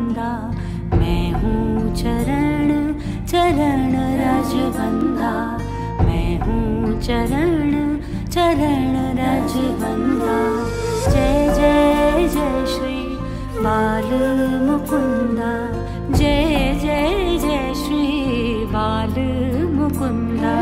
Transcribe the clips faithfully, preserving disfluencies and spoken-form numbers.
बंदा, मैं हूँ चरण चरण रज बंदा, मैं हूँ चरण चरण रज बंदा। जय जय जय श्री बाल मुकुंदा, जय जय जय श्री बाल मुकुंदा।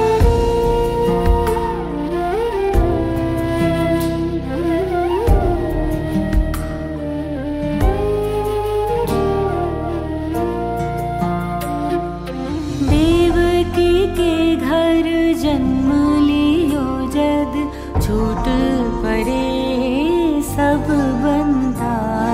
देवकी के घर जन्म लियो जद, छूट पड़े सब बंदा।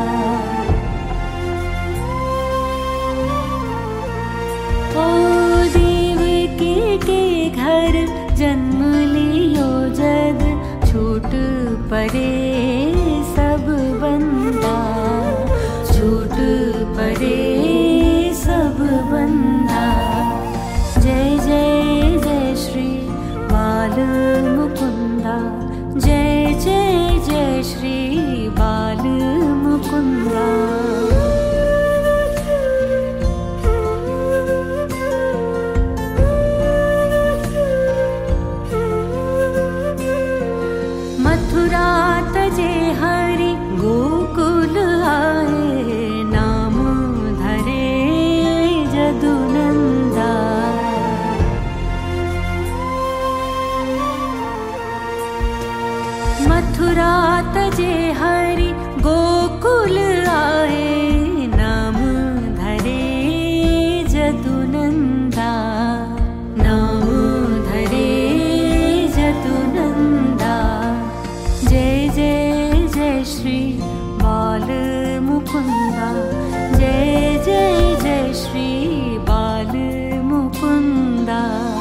ओ देवकी के घर जन्म लियो जद, छूट पड़े सब बंदा, छूट पड़े सब बंदा। जय जय जय श्री बाल मुकुंदा, जय जय जय श्री बाल मुकुंदा। मथुरा तजे हरि गोकुल आए, नाम धरे जदुनंदा। मथुरा तजे हरि गोकुल आए, नाम धरे जदुनंदा, नाम धरे जदुनंदा। जय जय जय श्री बाल मुकुंदा, जय जय जय श्री बाल मुकुंदा।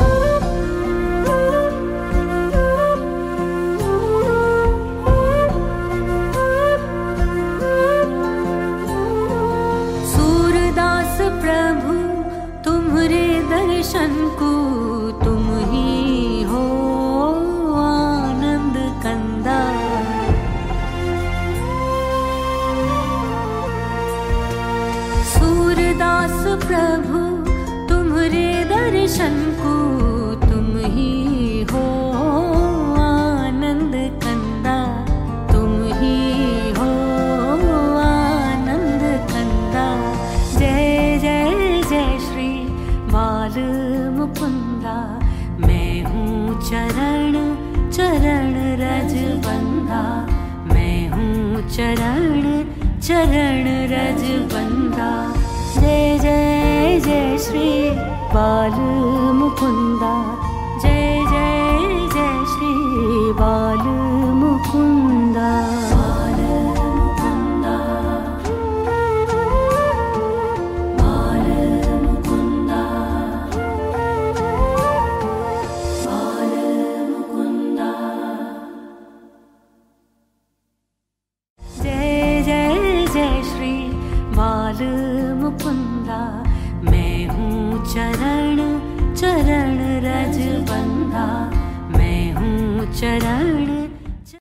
सूरदास प्रभु तुम्हारे दर्शन को, तुम ही हो आनंद कंदा। सूरदास प्रभु तुम्हारे दर्शन को, तुम ही हो आनंद कंदा, तुम ही हो आनंद कंदा। जय जय जय श्री बाल मुकुंदा, मैं हूँ चरण चरण रज बंदा, मैं हूँ चरण चरण रज बंदा। जय जय जय श्री बाल मुकुंदा, जय जय जय श्री बाल मुकुंदा। बाल मुकुंदा, बाल मुकुंदा, बाल मुकुंदा। जय जय जय श्री बाल मुकुंदा, मैं हूँ चरण चरण रज बंदा, मैं हूँ चरण